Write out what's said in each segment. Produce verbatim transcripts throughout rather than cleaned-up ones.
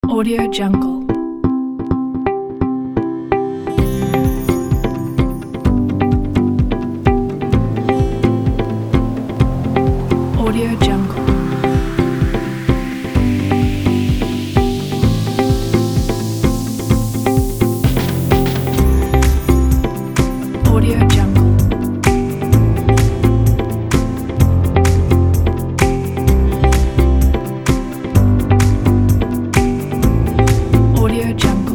Audio Jungle. Audio Jungle. Audio Jungle. Audio Jungle.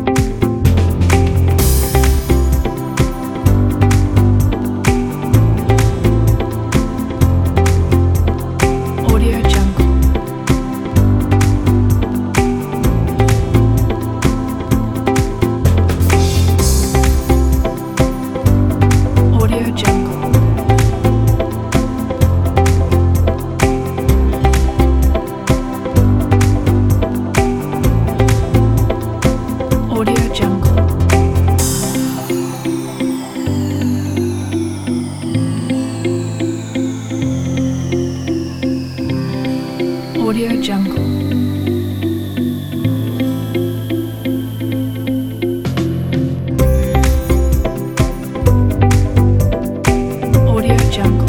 Audio Jungle. Audio Jungle. Audio Jungle. Audio Jungle. Audio Jungle.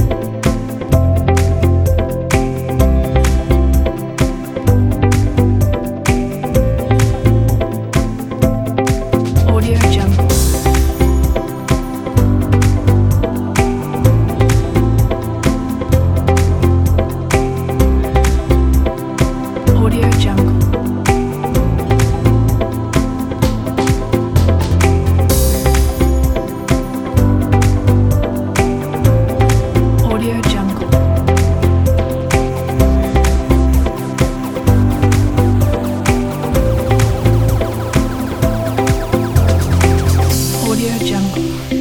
Audio Jungle. Audio Jungle. Audio Jungle. Audio Jungle.